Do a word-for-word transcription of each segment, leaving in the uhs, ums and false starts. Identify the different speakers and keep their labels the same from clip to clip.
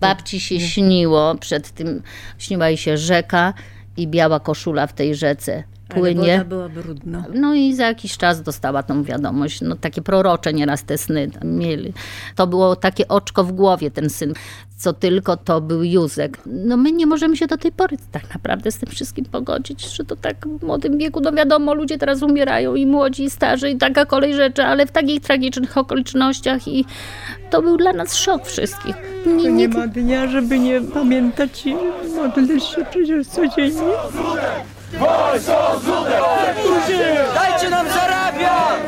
Speaker 1: Babci się śniło, przed tym śniła jej się rzeka i biała koszula w tej rzece płynie.
Speaker 2: Ale woda była brudna.
Speaker 1: No i za jakiś czas dostała tą wiadomość. No takie prorocze nieraz te sny tam mieli. To było takie oczko w głowie, ten syn. Co tylko to był Józek. No my nie możemy się do tej pory tak naprawdę z tym wszystkim pogodzić, że to tak w młodym wieku, no wiadomo, ludzie teraz umierają i młodzi, i starzy i taka kolej rzeczy, ale w takich tragicznych okolicznościach i to był dla nas szok wszystkich.
Speaker 2: Nie, nie ma dnia, żeby nie pamiętać i modlić się przecież codziennie.
Speaker 3: Dajcie nam zarabiać!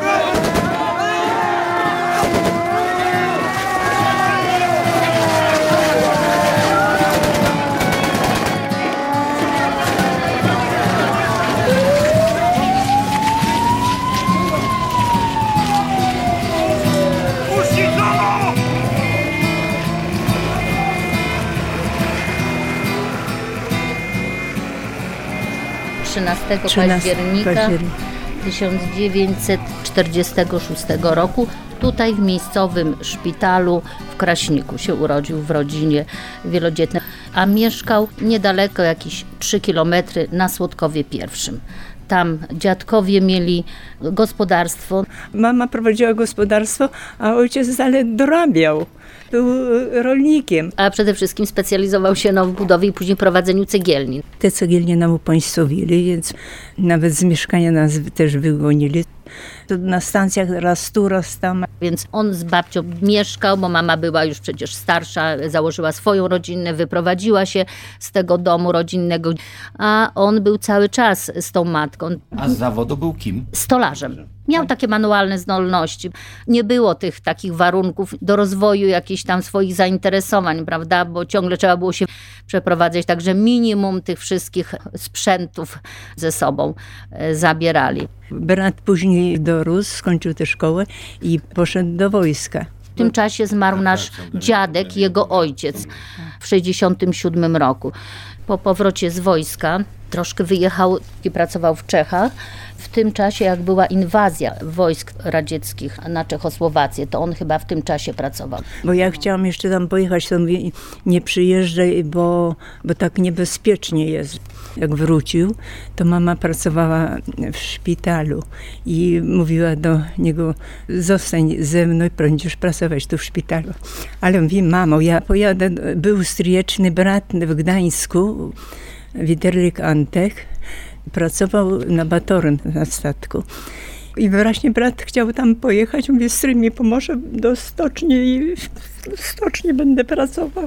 Speaker 1: trzynastego października tysiąc dziewięćset czterdziestego szóstego roku tutaj w miejscowym szpitalu w Kraśniku się urodził w rodzinie wielodzietnej, a mieszkał niedaleko, jakieś trzy kilometry na Słodkowie Pierwszym. Tam dziadkowie mieli gospodarstwo.
Speaker 2: Mama prowadziła gospodarstwo, a ojciec dalej dorabiał. Był rolnikiem.
Speaker 1: A przede wszystkim specjalizował się no, w budowie i później prowadzeniu cegielni.
Speaker 2: Te cegielnie nam upaństwowili, więc nawet z mieszkania nas też wygonili. To na stacjach raz tu, raz tam.
Speaker 1: Więc on z babcią mieszkał, bo mama była już przecież starsza, założyła swoją rodzinę, wyprowadziła się z tego domu rodzinnego, a on był cały czas z tą matką.
Speaker 4: A z zawodu był kim?
Speaker 1: Stolarzem. Miał takie manualne zdolności. Nie było tych takich warunków do rozwoju jakichś tam swoich zainteresowań, prawda, bo ciągle trzeba było się przeprowadzać, także minimum tych wszystkich sprzętów ze sobą zabierali.
Speaker 2: Brat później dorósł, skończył tę szkołę i poszedł do wojska.
Speaker 1: W tym czasie zmarł nasz dziadek, jego ojciec w sześćdziesiątym siódmym roku. Po powrocie z wojska troszkę wyjechał i pracował w Czechach. W tym czasie, jak była inwazja wojsk radzieckich na Czechosłowację, to on chyba w tym czasie pracował.
Speaker 2: Bo ja chciałam jeszcze tam pojechać, to mówię, nie przyjeżdżaj, bo, bo tak niebezpiecznie jest. Jak wrócił, to mama pracowała w szpitalu i mówiła do niego, zostań ze mną i będziesz pracować tu w szpitalu. Ale mówi, mamo, ja pojadę, był stryjeczny brat w Gdańsku, Witerlik Antek, pracował na Batorym na statku. I właśnie brat chciał tam pojechać, mówię, stryj mi pomoże do stoczni i w stoczni będę pracował.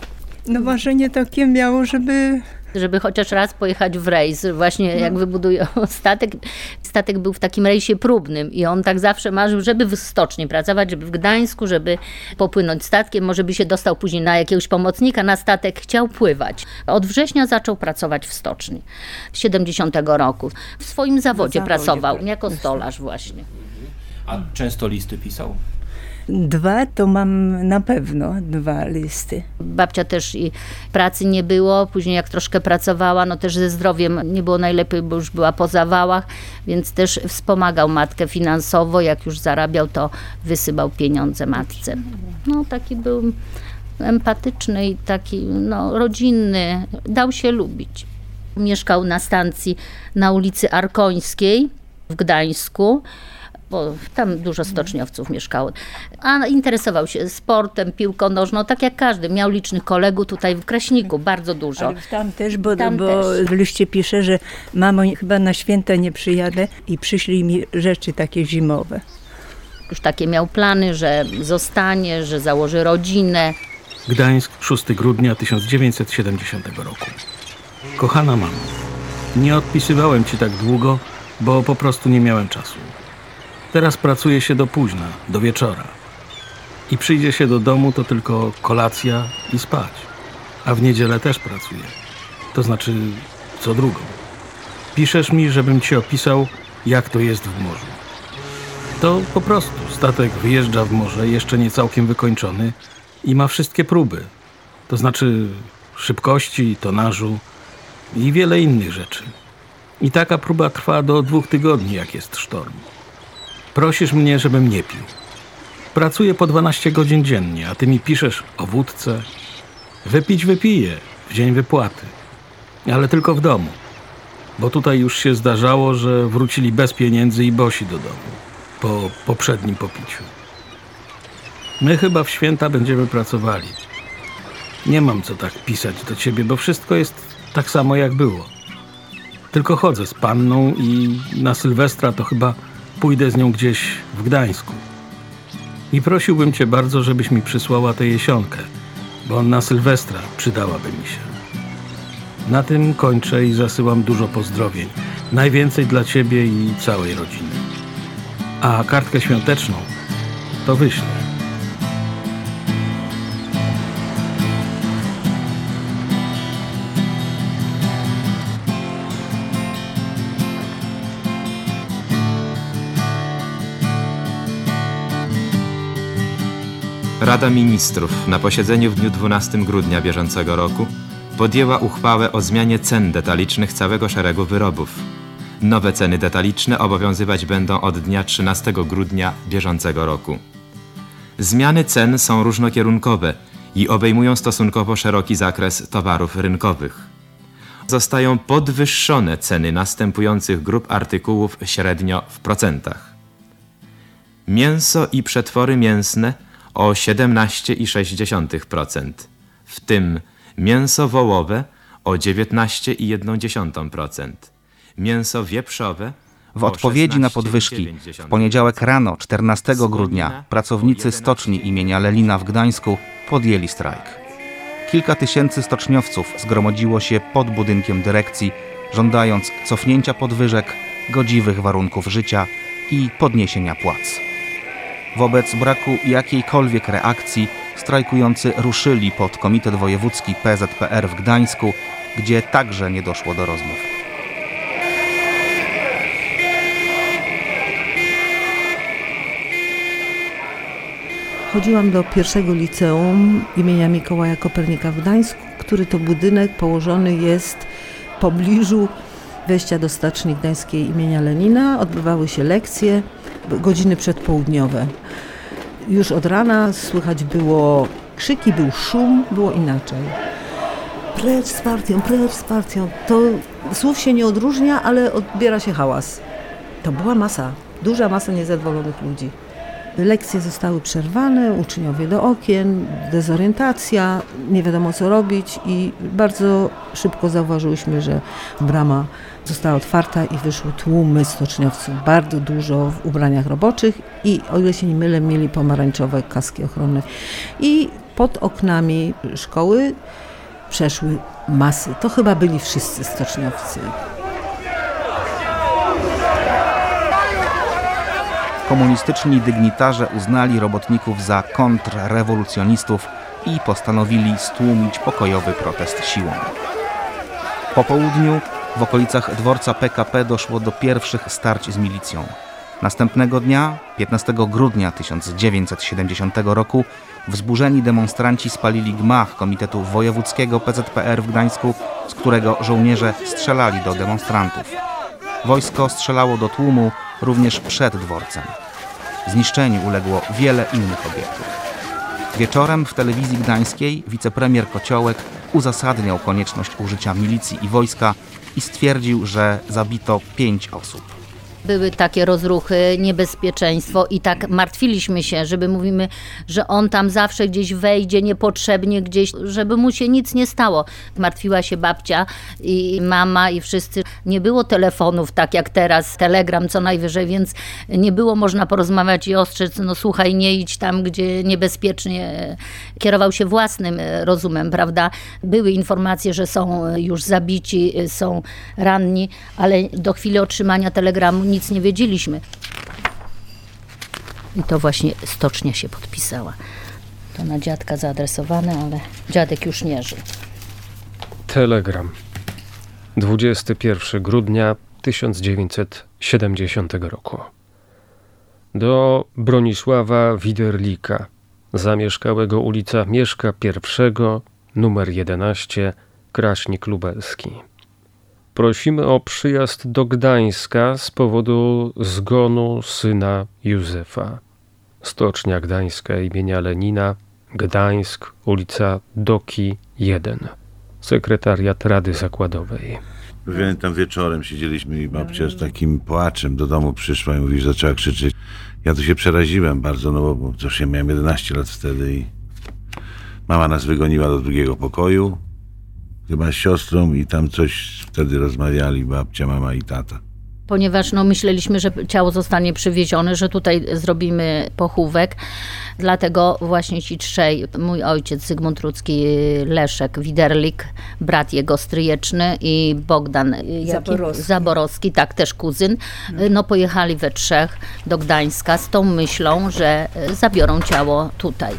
Speaker 2: No marzenie takie miało, żeby...
Speaker 1: Żeby chociaż raz pojechać w rejs, właśnie jak wybudują statek. Statek był w takim rejsie próbnym i on tak zawsze marzył, żeby w stoczni pracować, żeby w Gdańsku, żeby popłynąć statkiem, może by się dostał później na jakiegoś pomocnika, na statek, chciał pływać. Od września zaczął pracować w stoczni, z siedemdziesiątego roku. W swoim zawodzie, zawodzie pracował, tak, jako stolarz właśnie.
Speaker 4: A często listy pisał?
Speaker 2: Dwa to mam na pewno, dwa listy.
Speaker 1: Babcia też i pracy nie było, później jak troszkę pracowała, no też ze zdrowiem nie było najlepiej, bo już była po zawałach, więc też wspomagał matkę finansowo, jak już zarabiał, to wysyłał pieniądze matce. No taki był empatyczny i taki no, rodzinny, dał się lubić. Mieszkał na stacji na ulicy Arkońskiej w Gdańsku, bo tam dużo stoczniowców mieszkało. A interesował się sportem, piłką nożną, tak jak każdy. Miał licznych kolegów tutaj w Kraśniku, bardzo dużo.
Speaker 2: Ale tam też, bo,
Speaker 1: tam
Speaker 2: bo
Speaker 1: też.
Speaker 2: w liście pisze, że mamo, chyba na święta nie przyjadę i przyszli mi rzeczy takie zimowe.
Speaker 1: Już takie miał plany, że zostanie, że założy rodzinę.
Speaker 5: Gdańsk, szóstego grudnia tysiąc dziewięćset siedemdziesiątego roku. Kochana mamo, nie odpisywałem ci tak długo, bo po prostu nie miałem czasu. Teraz pracuje się do późna, do wieczora. I przyjdzie się do domu, to tylko kolacja i spać. A w niedzielę też pracuję. To znaczy co drugą. Piszesz mi, żebym ci opisał, jak to jest w morzu. To po prostu statek wyjeżdża w morze, jeszcze nie całkiem wykończony i ma wszystkie próby. To znaczy szybkości, tonażu i wiele innych rzeczy. I taka próba trwa do dwóch tygodni, jak jest sztorm. Prosisz mnie, żebym nie pił. Pracuję po dwanaście godzin dziennie, a ty mi piszesz o wódce. Wypić wypiję w dzień wypłaty, ale tylko w domu, bo tutaj już się zdarzało, że wrócili bez pieniędzy i bosi do domu po poprzednim popiciu. My chyba w święta będziemy pracowali. Nie mam co tak pisać do ciebie, bo wszystko jest tak samo jak było. Tylko chodzę z panną i na Sylwestra to chyba pójdę z nią gdzieś w Gdańsku. I prosiłbym cię bardzo, żebyś mi przysłała tę jesionkę, bo na Sylwestra przydałaby mi się. Na tym kończę i zasyłam dużo pozdrowień. Najwięcej dla ciebie i całej rodziny. A kartkę świąteczną to wyślę.
Speaker 6: Rada Ministrów na posiedzeniu w dniu dwunastego grudnia bieżącego roku podjęła uchwałę o zmianie cen detalicznych całego szeregu wyrobów. Nowe ceny detaliczne obowiązywać będą od dnia trzynastego grudnia bieżącego roku. Zmiany cen są różnokierunkowe i obejmują stosunkowo szeroki zakres towarów rynkowych. Zostają podwyższone ceny następujących grup artykułów średnio w procentach. Mięso i przetwory mięsne o siedemnaście przecinek sześć procent, w tym mięso wołowe o dziewiętnaście przecinek jeden procent, mięso wieprzowe.
Speaker 7: W odpowiedzi na podwyżki w poniedziałek rano, czternastego grudnia, pracownicy stoczni imienia Lelina w Gdańsku podjęli strajk. Kilka tysięcy stoczniowców zgromadziło się pod budynkiem dyrekcji, żądając cofnięcia podwyżek, godziwych warunków życia i podniesienia płac. Wobec braku jakiejkolwiek reakcji strajkujący ruszyli pod Komitet Wojewódzki P Z P R w Gdańsku, gdzie także nie doszło do rozmów.
Speaker 8: Chodziłam do pierwszego liceum imienia Mikołaja Kopernika w Gdańsku, który to budynek położony jest w pobliżu wejścia do Stoczni Gdańskiej imienia Lenina. Odbywały się lekcje, godziny przedpołudniowe. Już od rana słychać było krzyki, był szum, było inaczej. Precz z partią, precz z partią. To słów się nie odróżnia, ale odbiera się hałas. To była masa, duża masa niezadowolonych ludzi. Lekcje zostały przerwane, uczniowie do okien, dezorientacja, nie wiadomo co robić i bardzo szybko zauważyłyśmy, że brama została otwarta i wyszły tłumy stoczniowców, bardzo dużo w ubraniach roboczych i o ile się nie mylę, mieli pomarańczowe kaski ochronne. I pod oknami szkoły przeszły masy. To chyba byli wszyscy stoczniowcy.
Speaker 7: Komunistyczni dygnitarze uznali robotników za kontrrewolucjonistów i postanowili stłumić pokojowy protest siłą. Po południu w okolicach dworca P K P doszło do pierwszych starć z milicją. Następnego dnia, piętnastego grudnia tysiąc dziewięćset siedemdziesiątego roku, wzburzeni demonstranci spalili gmach Komitetu Wojewódzkiego P Z P R w Gdańsku, z którego żołnierze strzelali do demonstrantów. Wojsko strzelało do tłumu również przed dworcem. Zniszczeniu uległo wiele innych obiektów. Wieczorem w telewizji gdańskiej wicepremier Kociołek uzasadniał konieczność użycia milicji i wojska i stwierdził, że zabito pięć osób.
Speaker 1: Były takie rozruchy, niebezpieczeństwo i tak martwiliśmy się, żeby mówimy, że on tam zawsze gdzieś wejdzie niepotrzebnie gdzieś, żeby mu się nic nie stało. Martwiła się babcia i mama i wszyscy. Nie było telefonów tak jak teraz, telegram co najwyżej, więc nie było można porozmawiać i ostrzec, no słuchaj, nie idź tam, gdzie niebezpiecznie. Kierował się własnym rozumem, prawda? Były informacje, że są już zabici, są ranni, ale do chwili otrzymania telegramu nic nie wiedzieliśmy. I to właśnie stocznia się podpisała. To na dziadka zaadresowane, ale dziadek już nie żył.
Speaker 9: Telegram. dwudziestego pierwszego grudnia tysiąc dziewięćset siedemdziesiątego roku. Do Bronisława Widerlika, zamieszkałego ulica Mieszka pierwszego, numer jedenaście, Kraśnik Lubelski. Prosimy o przyjazd do Gdańska z powodu zgonu syna Józefa. Stocznia Gdańska imienia Lenina, Gdańsk, ulica Doki jeden, sekretariat Rady Zakładowej.
Speaker 10: Pamiętam, wieczorem siedzieliśmy i babcia z takim płaczem do domu przyszła i mówi, że zaczęła krzyczeć. Ja tu się przeraziłem bardzo, no bo, bo też ja miałem jedenaście lat wtedy i mama nas wygoniła do drugiego pokoju, chyba z siostrą, i tam coś wtedy rozmawiali babcia, mama i tata.
Speaker 1: Ponieważ no, myśleliśmy, że ciało zostanie przywiezione, że tutaj zrobimy pochówek. Dlatego właśnie ci trzej, mój ojciec Zygmunt Rudzki, Leszek Widerlik, brat jego stryjeczny i Bogdan
Speaker 2: Zaborowski.
Speaker 1: Zaborowski, tak, też kuzyn, no pojechali we trzech do Gdańska z tą myślą, że zabiorą ciało tutaj.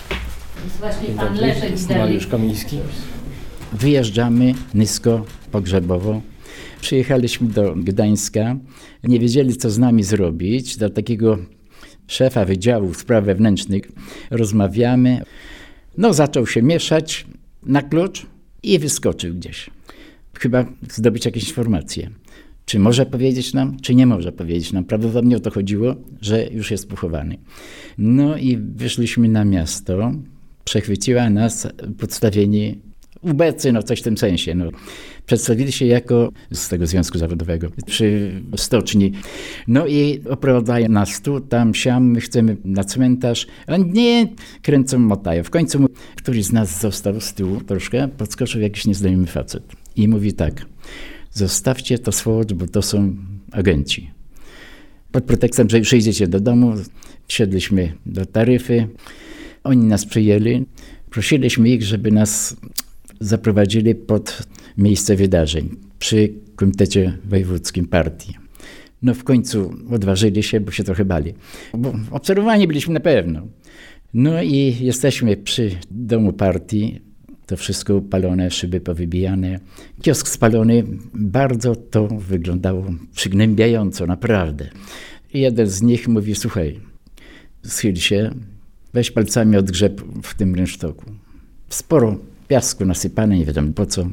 Speaker 1: Właśnie pan Leszek Widerlik.
Speaker 4: Kamiński.
Speaker 11: Wyjeżdżamy nisko pogrzebowo. Przyjechaliśmy do Gdańska, nie wiedzieli, co z nami zrobić. Do takiego szefa Wydziału Spraw Wewnętrznych rozmawiamy. No, zaczął się mieszać na klucz i wyskoczył gdzieś. Chyba zdobyć jakieś informacje. Czy może powiedzieć nam, czy nie może powiedzieć nam. Prawdopodobnie o to chodziło, że już jest pochowany. No i wyszliśmy na miasto. Przechwyciła nas podstawieni ubecy, no coś w tym sensie. No. Przedstawili się jako z tego związku zawodowego przy stoczni. No i oprowadzają nas tu, tam, siam, my chcemy na cmentarz. A nie, kręcą, motają. W końcu któryś z nas został z tyłu troszkę, podskoczył jakiś nieznajomy facet i mówi tak: zostawcie to swłocz, bo to są agenci. Pod pretekstem, że już idziecie do domu, wsiedliśmy do taryfy. Oni nas przyjęli. Prosiliśmy ich, żeby nas zaprowadzili pod miejsce wydarzeń przy Komitecie Wojewódzkim Partii. No w końcu odważyli się, bo się trochę bali. Bo obserwowani byliśmy na pewno. No i jesteśmy przy domu partii. To wszystko upalone, szyby powybijane. Kiosk spalony. Bardzo to wyglądało przygnębiająco, naprawdę. I jeden z nich mówi: słuchaj, schyl się, weź palcami odgrzeb w tym rynsztoku. Sporo piasku nasypane, nie wiadomo po co.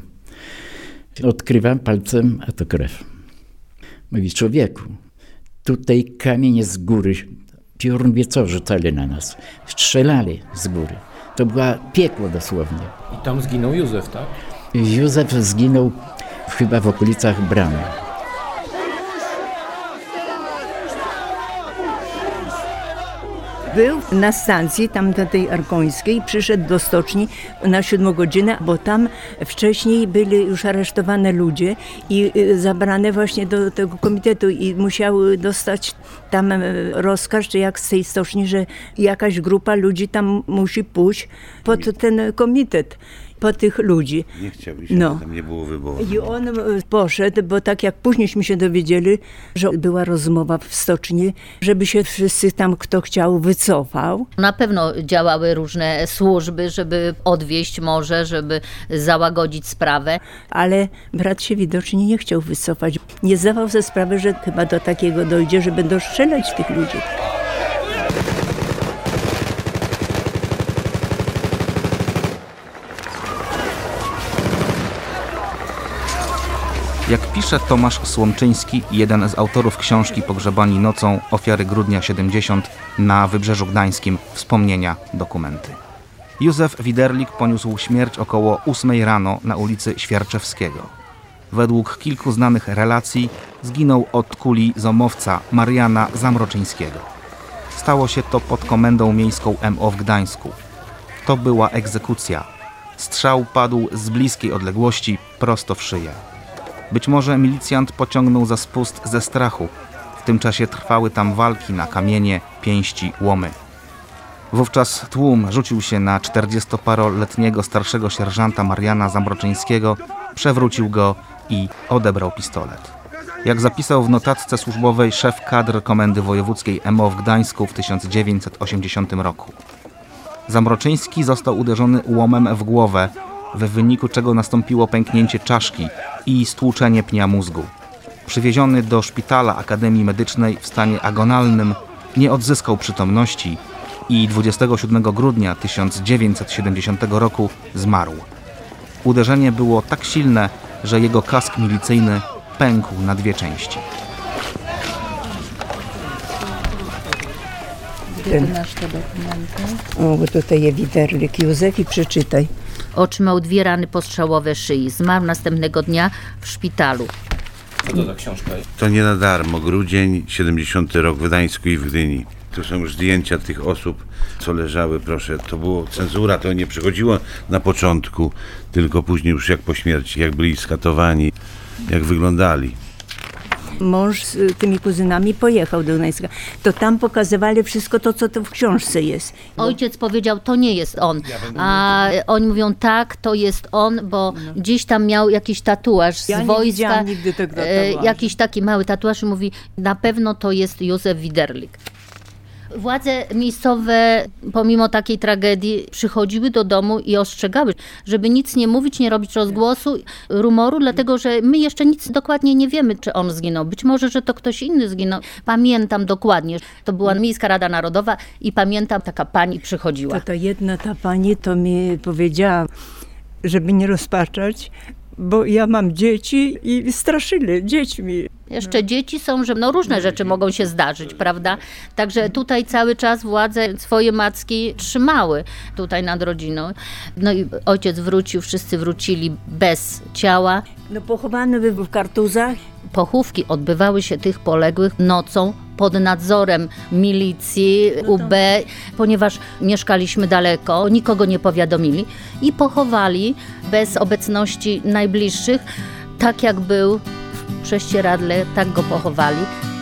Speaker 11: Odkrywam palcem, a to krew. Mówi: człowieku, tutaj kamienie z góry, piorun wie co, rzucali na nas. Strzelali z góry. To była piekło dosłownie.
Speaker 4: I tam zginął Józef, tak?
Speaker 11: Józef zginął chyba w okolicach Bramy.
Speaker 2: Był na stacji, tam do tej arkońskiej, przyszedł do stoczni na siódmą godzinę, bo tam wcześniej byli już aresztowane ludzie i zabrane właśnie do tego komitetu i musiały dostać tam rozkaz, czy jak z tej stoczni, że jakaś grupa ludzi tam musi pójść pod ten komitet, po tych ludzi.
Speaker 10: Nie chciałby się,
Speaker 2: no.
Speaker 10: Tam nie było wyboru.
Speaker 2: I on poszedł, bo tak jak późniejśmy się dowiedzieli, że była rozmowa w stoczni, żeby się wszyscy tam, kto chciał, wycofał.
Speaker 1: Na pewno działały różne służby, żeby odwieźć może, żeby załagodzić sprawę.
Speaker 2: Ale brat się widocznie nie chciał wycofać. Nie zdawał sobie sprawy, że chyba do takiego dojdzie, że będą strzelać tych ludzi.
Speaker 7: Jak pisze Tomasz Słomczyński, jeden z autorów książki Pogrzebani nocą, ofiary grudnia siedemdziesiąt, na Wybrzeżu Gdańskim, wspomnienia, dokumenty. Józef Widerlik poniósł śmierć około ósmej rano na ulicy Świerczewskiego. Według kilku znanych relacji zginął od kuli zomowca Mariana Zamroczyńskiego. Stało się to pod komendą miejską M O w Gdańsku. To była egzekucja. Strzał padł z bliskiej odległości prosto w szyję. Być może milicjant pociągnął za spust ze strachu. W tym czasie trwały tam walki na kamienie, pięści, łomy. Wówczas tłum rzucił się na czterdziestoparoletniego starszego sierżanta Mariana Zamroczyńskiego, przewrócił go i odebrał pistolet. Jak zapisał w notatce służbowej szef kadr Komendy Wojewódzkiej M O w Gdańsku w tysiąc dziewięćset osiemdziesiątym roku. Zamroczyński został uderzony łomem w głowę, w wyniku czego nastąpiło pęknięcie czaszki i stłuczenie pnia mózgu. Przywieziony do szpitala Akademii Medycznej w stanie agonalnym, nie odzyskał przytomności i dwudziestego siódmego grudnia tysiąc dziewięćset siedemdziesiątego roku zmarł. Uderzenie było tak silne, że jego kask milicyjny pękł na dwie części.
Speaker 1: Gdzie ty masz te dokumenty?
Speaker 2: O, bo tutaj jest Widerlik Józef i przeczytaj.
Speaker 1: Otrzymał dwie rany postrzałowe szyi. Zmarł następnego dnia w szpitalu.
Speaker 4: Co to za książka jest?
Speaker 10: To nie na darmo. Grudzień, siedemdziesiąty rok w Gdańsku i w Gdyni. Tu są już zdjęcia tych osób, co leżały, proszę. To było cenzura, to nie przychodziło na początku, tylko później już jak po śmierci, jak byli skatowani, jak wyglądali.
Speaker 2: Mąż z tymi kuzynami pojechał do Gdańska. To tam pokazywali wszystko to, co to w książce jest.
Speaker 1: Ojciec powiedział, to nie jest on. A oni mówią, tak, to jest on, bo gdzieś tam miał jakiś tatuaż z
Speaker 2: Ja nie
Speaker 1: wojska.
Speaker 2: widziałam nigdy tego
Speaker 1: e,
Speaker 2: tatuażu.
Speaker 1: jakiś taki mały tatuaż i mówi, na pewno to jest Józef Widerlik. Władze miejscowe, pomimo takiej tragedii, przychodziły do domu i ostrzegały, żeby nic nie mówić, nie robić rozgłosu, rumoru, dlatego że my jeszcze nic dokładnie nie wiemy, czy on zginął. Być może, że to ktoś inny zginął. Pamiętam dokładnie, to była Miejska Rada Narodowa i pamiętam, taka pani przychodziła.
Speaker 2: To ta jedna ta pani to mi powiedziała, żeby nie rozpaczać, bo ja mam dzieci i straszyli dziećmi.
Speaker 1: Jeszcze dzieci są, że no różne rzeczy mogą się zdarzyć, prawda? Także tutaj cały czas władze swoje macki trzymały tutaj nad rodziną. No i ojciec wrócił, wszyscy wrócili bez ciała.
Speaker 2: No pochowany był w kartuzach.
Speaker 1: Pochówki odbywały się tych poległych nocą pod nadzorem milicji, U B, ponieważ mieszkaliśmy daleko, nikogo nie powiadomili i pochowali bez obecności najbliższych, tak jak był w prześcieradle, tak go pochowali.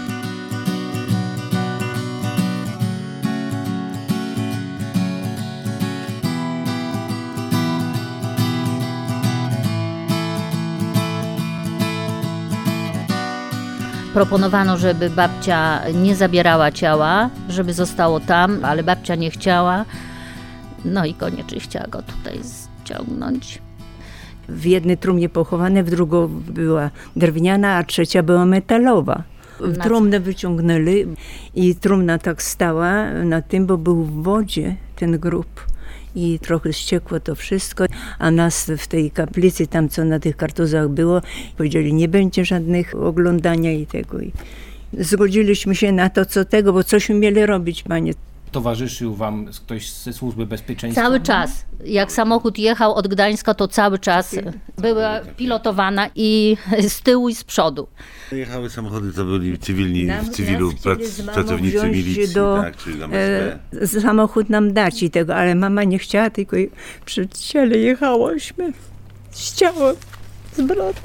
Speaker 1: Proponowano, żeby babcia nie zabierała ciała, żeby zostało tam, ale babcia nie chciała. No i koniecznie chciała go tutaj ściągnąć.
Speaker 2: W jednej trumnie pochowane, w drugą była drewniana, a trzecia była metalowa. Trumnę wyciągnęli i trumna tak stała na tym, bo był w wodzie ten grób. I trochę ściekło to wszystko, a nas w tej kaplicy, tam co na tych kartuzach było, powiedzieli, nie będzie żadnych oglądania i tego. I zgodziliśmy się na to, co tego, bo cośmy mieli robić, panie.
Speaker 4: Towarzyszył wam ktoś ze służby bezpieczeństwa?
Speaker 1: Cały czas. Jak samochód jechał od Gdańska, to cały czas była pilotowana i z tyłu i z przodu.
Speaker 10: Jechały samochody, to byli cywilni,
Speaker 2: Nam,
Speaker 10: w cywilu prac, pracownicy milicji,
Speaker 2: do,
Speaker 10: tak, czyli tam S B.
Speaker 2: e, samochód nam dać i tego, ale mama nie chciała, tylko przed ciele jechałyśmy z ciałem, z bratem.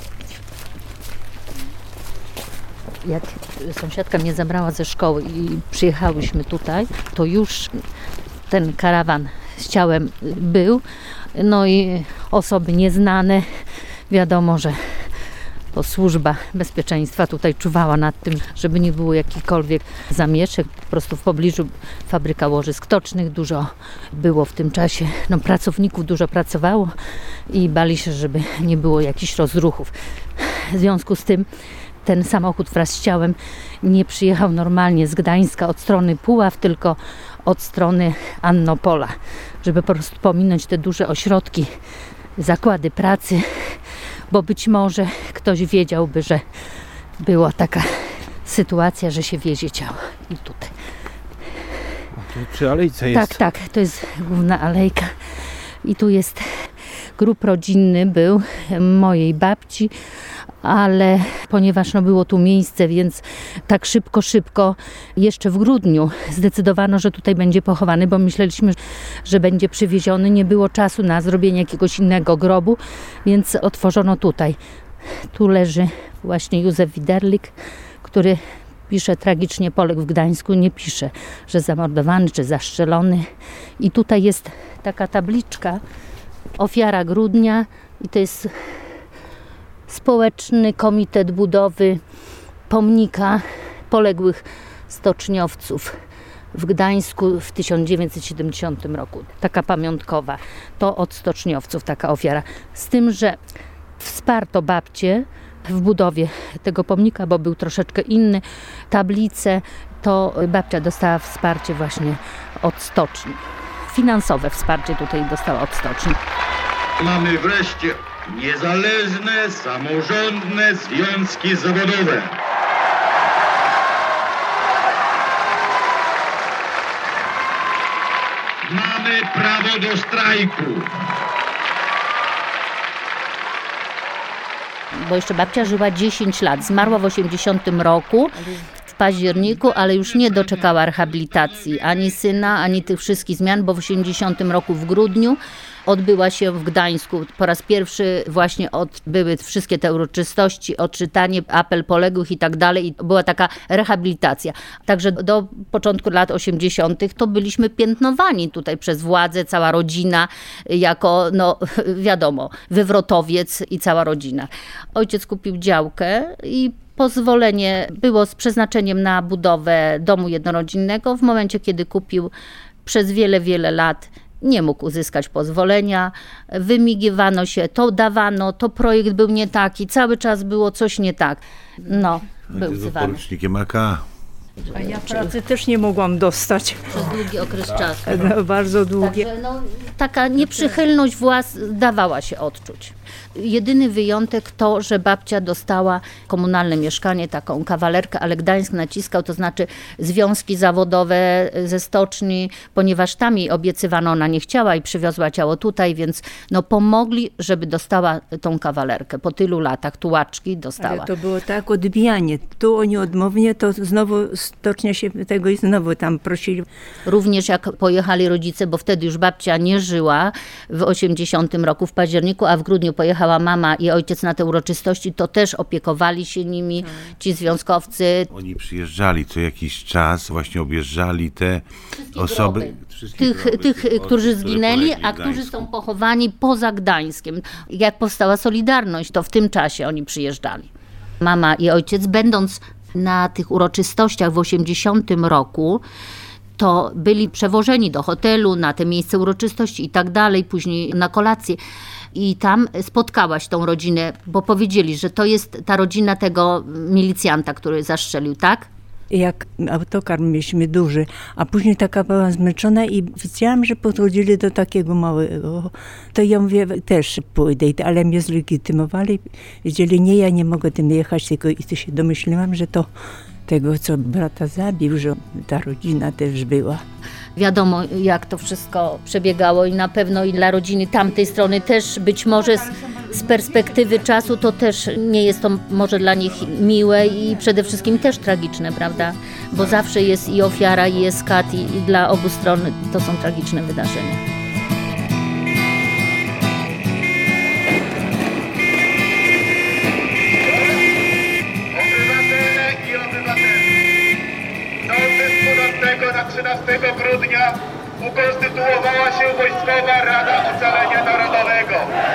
Speaker 1: Jak sąsiadka mnie zabrała ze szkoły i przyjechałyśmy tutaj, to już ten karawan z ciałem był. No i osoby nieznane, wiadomo, że to służba bezpieczeństwa tutaj czuwała nad tym, żeby nie było jakichkolwiek zamieszek. Po prostu w pobliżu fabryka łożysk tocznych, dużo było w tym czasie, no pracowników dużo pracowało i bali się, żeby nie było jakichś rozruchów. W związku z tym ten samochód wraz z ciałem nie przyjechał normalnie z Gdańska od strony Puław, tylko od strony Annopola, żeby po prostu pominąć te duże ośrodki, zakłady pracy, bo być może ktoś wiedziałby, że była taka sytuacja, że się wiezie ciało. I tutaj.
Speaker 9: Tu przy alejce jest.
Speaker 1: Tak, tak, to jest główna alejka. I tu jest grób rodzinny był mojej babci, ale ponieważ no było tu miejsce, więc tak szybko, szybko, jeszcze w grudniu zdecydowano, że tutaj będzie pochowany, bo myśleliśmy, że będzie przywieziony. Nie było czasu na zrobienie jakiegoś innego grobu, więc otworzono tutaj. Tu leży właśnie Józef Widerlik, który pisze tragicznie, poległ w Gdańsku, nie pisze, że zamordowany czy zastrzelony. I tutaj jest taka tabliczka, ofiara grudnia i to jest Społeczny Komitet Budowy Pomnika Poległych Stoczniowców w Gdańsku w tysiąc dziewięćset siedemdziesiątym roku. Taka pamiątkowa. To od stoczniowców taka ofiara. Z tym, że wsparto babcię w budowie tego pomnika, bo był troszeczkę inny. Tablice, to babcia dostała wsparcie właśnie od stoczni. Finansowe wsparcie tutaj dostała od stoczni.
Speaker 12: Mamy wreszcie niezależne, samorządne związki zawodowe. prawo do strajku.
Speaker 1: Bo jeszcze babcia żyła dziesięć lat, zmarła w osiemdziesiątym roku. W październiku, ale już nie doczekała rehabilitacji ani syna, ani tych wszystkich zmian, bo w osiemdziesiątym roku w grudniu odbyła się w Gdańsku. Po raz pierwszy właśnie odbyły wszystkie te uroczystości, odczytanie, apel poległych i tak dalej. I była taka rehabilitacja. Także do początku lat osiemdziesiątych to byliśmy piętnowani tutaj przez władzę, cała rodzina, jako, no wiadomo, wywrotowiec i cała rodzina. Ojciec kupił działkę i pozwolenie było z przeznaczeniem na budowę domu jednorodzinnego. W momencie, kiedy kupił, przez wiele, wiele lat nie mógł uzyskać pozwolenia, wymigiwano się, to dawano, to projekt był nie taki, cały czas było coś nie tak. No, był wzywany.
Speaker 10: Porucznikiem A K.
Speaker 2: A ja pracy też nie mogłam dostać.
Speaker 1: Przez długi okres czasu.
Speaker 2: No, bardzo długi.
Speaker 1: Także, no, taka nieprzychylność władz dawała się odczuć. Jedyny wyjątek to, że babcia dostała komunalne mieszkanie, taką kawalerkę, ale Gdańsk naciskał, to znaczy związki zawodowe ze stoczni, ponieważ tam jej obiecywano, ona nie chciała i przywiozła ciało tutaj, więc no pomogli, żeby dostała tą kawalerkę. Po tylu latach tułaczki dostała.
Speaker 2: Ale to było tak odbijanie. Tu oni odmownie, to znowu stocznia się tego i znowu tam prosili.
Speaker 1: Również jak pojechali rodzice, bo wtedy już babcia nie żyła w osiemdziesiątym roku w październiku, a w grudniu pojechała mama i ojciec na te uroczystości, to też opiekowali się nimi ci związkowcy.
Speaker 10: Oni przyjeżdżali co jakiś czas, właśnie objeżdżali te
Speaker 1: Wszystkie
Speaker 10: osoby.
Speaker 1: Groby. Tych, groby, tych, tych którzy zginęli, a którzy są pochowani poza Gdańskiem. Jak powstała Solidarność, to w tym czasie oni przyjeżdżali. Mama i ojciec, będąc na tych uroczystościach w osiemdziesiątym roku, to byli przewożeni do hotelu, na te miejsce uroczystości i tak dalej, później na kolację. I tam spotkałaś tą rodzinę, bo powiedzieli, że to jest ta rodzina tego milicjanta, który zastrzelił, tak?
Speaker 2: Jak autokar mieliśmy duży, a później taka była zmęczona i widziałam, że podchodzili do takiego małego. To ja mówię, też pójdę, ale mnie zlegitymowali. Wiedzieli, nie, ja nie mogę tym jechać, tylko i to się domyśliłam, że to tego, co brata zabił, że ta rodzina też była.
Speaker 1: Wiadomo, jak to wszystko przebiegało i na pewno i dla rodziny tamtej strony też być może z, z perspektywy czasu to też nie jest to może dla nich miłe i przede wszystkim też tragiczne, prawda? Bo zawsze jest i ofiara, i jest skat, i, i dla obu stron to są tragiczne wydarzenia.
Speaker 12: Na trzynastego grudnia ukonstytuowała się Wojskowa Rada Ocalenia Narodowego.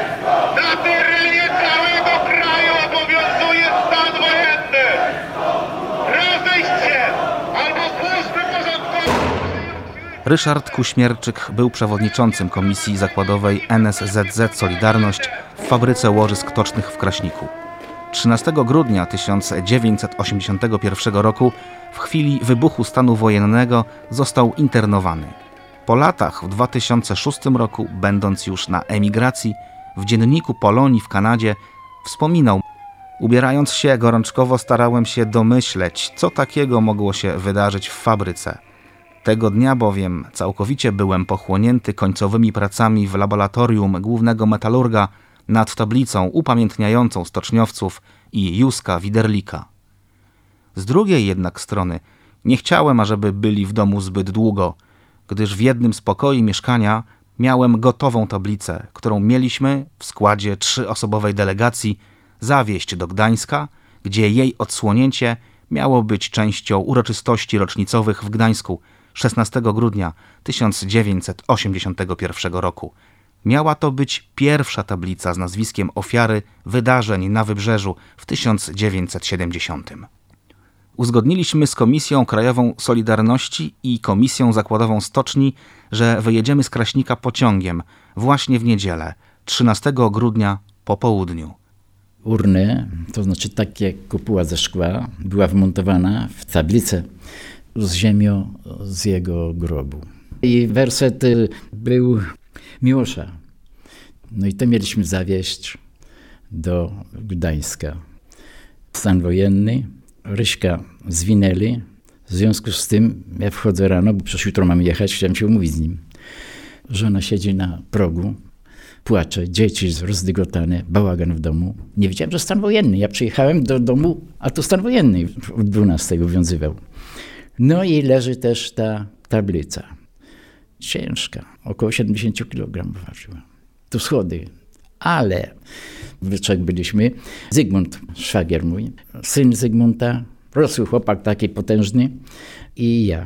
Speaker 12: Na terenie całego kraju obowiązuje stan wojenny. Rozejść się albo służby porządkowe.
Speaker 7: Ryszard Kuśmierczyk był przewodniczącym Komisji Zakładowej N S Z Z Solidarność w fabryce łożysk tocznych w Kraśniku. trzynastego grudnia tysiąc dziewięćset osiemdziesiątego pierwszego roku w chwili wybuchu stanu wojennego został internowany. Po latach w dwa tysiące szóstym roku, będąc już na emigracji, w dzienniku Polonii w Kanadzie wspominał: ubierając się gorączkowo starałem się domyśleć, co takiego mogło się wydarzyć w fabryce. Tego dnia bowiem całkowicie byłem pochłonięty końcowymi pracami w laboratorium głównego metalurga nad tablicą upamiętniającą stoczniowców i Józka Widerlika. Z drugiej jednak strony nie chciałem, ażeby byli w domu zbyt długo, gdyż w jednym z pokoi mieszkania miałem gotową tablicę, którą mieliśmy w składzie trzyosobowej delegacji zawieźć do Gdańska, gdzie jej odsłonięcie miało być częścią uroczystości rocznicowych w Gdańsku szesnastego grudnia tysiąc dziewięćset osiemdziesiątego pierwszego roku. Miała to być pierwsza tablica z nazwiskiem ofiary wydarzeń na Wybrzeżu w tysiąc dziewięćset siedemdziesiątym. Uzgodniliśmy z Komisją Krajową Solidarności i Komisją Zakładową Stoczni, że wyjedziemy z Kraśnika pociągiem właśnie w niedzielę, trzynastego grudnia po południu.
Speaker 11: Urnę, to znaczy takie kopuła ze szkła, była wmontowana w tablicę z ziemią z jego grobu. I werset był Miłosza. No i to mieliśmy zawieźć do Gdańska. Stan wojenny, Ryśka zwinęli. W związku z tym ja wchodzę rano, bo przecież jutro mam jechać, chciałem się umówić z nim, Żona siedzi na progu, płacze, dzieci rozdygotane, bałagan w domu. Nie wiedziałem, że stan wojenny. Ja przyjechałem do domu, a to stan wojenny od dwunastego obowiązywał. No i leży też ta tablica. Ciężka, około siedemdziesiąt kilogramów ważyła. Tu schody, ale w trzech byliśmy. Zygmunt, szwagier mój, syn Zygmunta, rosły chłopak taki potężny i ja.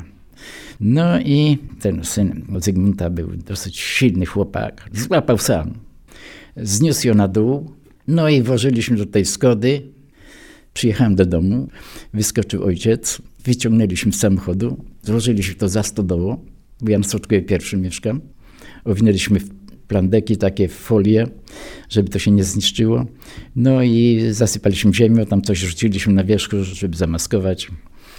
Speaker 11: No i ten syn Zygmunta był dosyć silny chłopak, złapał sam. Zniósł ją na dół, no i włożyliśmy do tej Skody. Przyjechałem do domu, wyskoczył ojciec, wyciągnęliśmy z samochodu, złożyliśmy to za stodołą, bo ja na Srodkowie pierwszym mieszkam. Owinęliśmy w plandeki, takie folie, żeby to się nie zniszczyło. No i zasypaliśmy ziemią, tam coś rzuciliśmy na wierzchu, żeby zamaskować.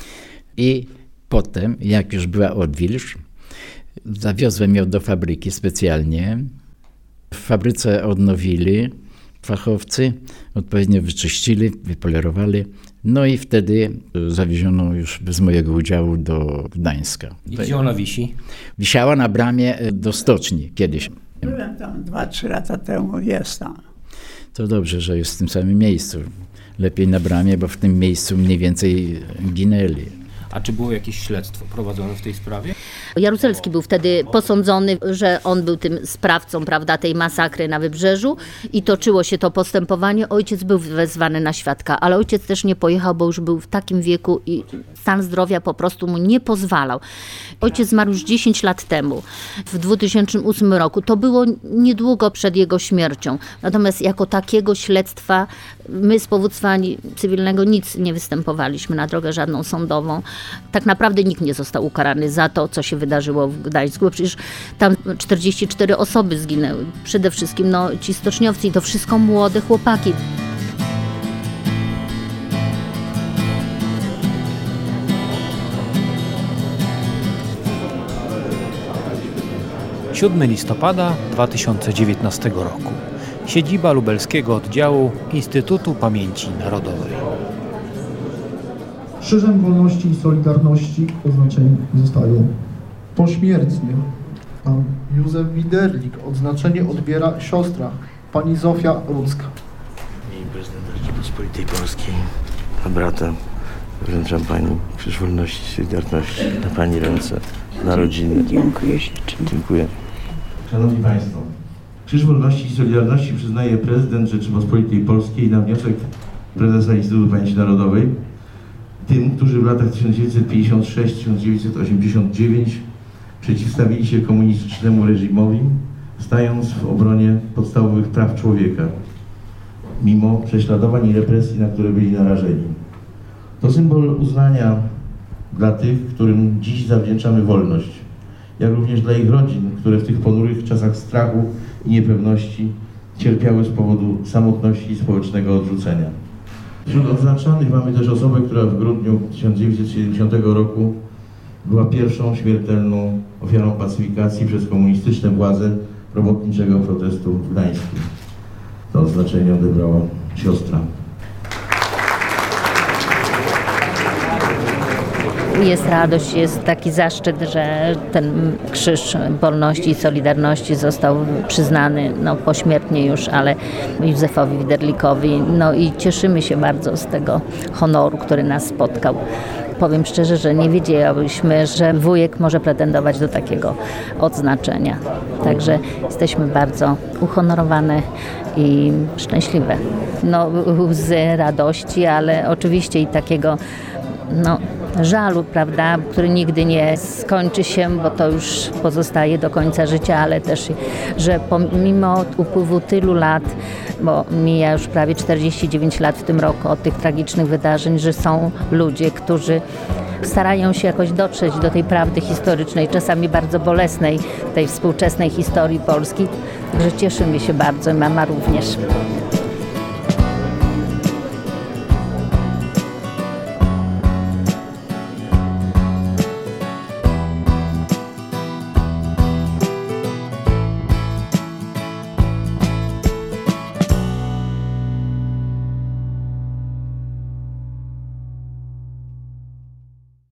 Speaker 11: I potem, jak już była odwilż, zawiozłem ją do fabryki specjalnie. W fabryce odnowili fachowcy, odpowiednio wyczyścili, wypolerowali. No i wtedy zawieziono już bez mojego udziału do Gdańska.
Speaker 4: I gdzie ona wisi?
Speaker 11: Wisiała na bramie do stoczni kiedyś.
Speaker 13: Byłem tam dwa, trzy lata temu, jest tam.
Speaker 11: To dobrze, że jest w tym samym miejscu. Lepiej na bramie, bo w tym miejscu mniej więcej ginęli.
Speaker 4: A czy było jakieś śledztwo prowadzone w tej sprawie?
Speaker 1: Jaruzelski był wtedy posądzony, że on był tym sprawcą, prawda, tej masakry na Wybrzeżu i toczyło się to postępowanie. Ojciec był wezwany na świadka, ale ojciec też nie pojechał, bo już był w takim wieku i stan zdrowia po prostu mu nie pozwalał. Ojciec zmarł już dziesięć lat temu, w dwutysięcznym ósmym roku. To było niedługo przed jego śmiercią. Natomiast jako takiego śledztwa my z powództwa cywilnego nic nie występowaliśmy na drogę żadną sądową. Tak naprawdę nikt nie został ukarany za to, co się wydarzyło w Gdańsku, bo przecież tam czterdzieści cztery osoby zginęły. Przede wszystkim no, ci stoczniowcy i to wszystko młode chłopaki.
Speaker 14: siódmego listopada dwa tysiące dziewiętnastego roku. Siedziba lubelskiego oddziału Instytutu Pamięci Narodowej.
Speaker 15: Krzyżem Wolności i Solidarności oznaczeni zostają pośmiertnie. Pan Józef Widerlik odznaczenie odbiera siostra, pani Zofia Rudzka.
Speaker 16: I prezydent Rzeczypospolitej Polskiej, a brata wręczam pani Krzyż Wolności i Solidarności na pani ręce, na rodziny.
Speaker 13: Dziękuję ślicznie.
Speaker 16: Dziękuję.
Speaker 10: Szanowni Państwo, Krzyż Wolności i Solidarności przyznaje prezydent Rzeczypospolitej Polskiej na wniosek prezesa Instytutu Pamięci Narodowej tym, którzy w latach tysiąc dziewięćset pięćdziesiąt sześć do tysiąc dziewięćset osiemdziesiąt dziewięć przeciwstawili się komunistycznemu reżimowi, stając w obronie podstawowych praw człowieka, mimo prześladowań i represji, na które byli narażeni. To symbol uznania dla tych, którym dziś zawdzięczamy wolność, jak również dla ich rodzin, które w tych ponurych czasach strachu i niepewności cierpiały z powodu samotności i społecznego odrzucenia. Wśród odznaczonych mamy też osobę, która w grudniu tysiąc dziewięćset siedemdziesiątego roku była pierwszą śmiertelną ofiarą pacyfikacji przez komunistyczne władze robotniczego protestu w Gdańsku. To odznaczenie odebrała siostra.
Speaker 1: Jest radość, jest taki zaszczyt, że ten Krzyż Wolności i Solidarności został przyznany no, pośmiertnie już, ale Józefowi Widerlikowi. No i cieszymy się bardzo z tego honoru, który nas spotkał. Powiem szczerze, że nie wiedziałyśmy, że wujek może pretendować do takiego odznaczenia. Także jesteśmy bardzo uhonorowane i szczęśliwe. No, łzy radości, ale oczywiście i takiego no, żalu, prawda, który nigdy nie skończy się, bo to już pozostaje do końca życia, ale też, że pomimo upływu tylu lat, bo mija już prawie czterdzieści dziewięć lat w tym roku od tych tragicznych wydarzeń, że są ludzie, którzy starają się jakoś dotrzeć do tej prawdy historycznej, czasami bardzo bolesnej, tej współczesnej historii Polski. Także cieszymy się bardzo i mama również.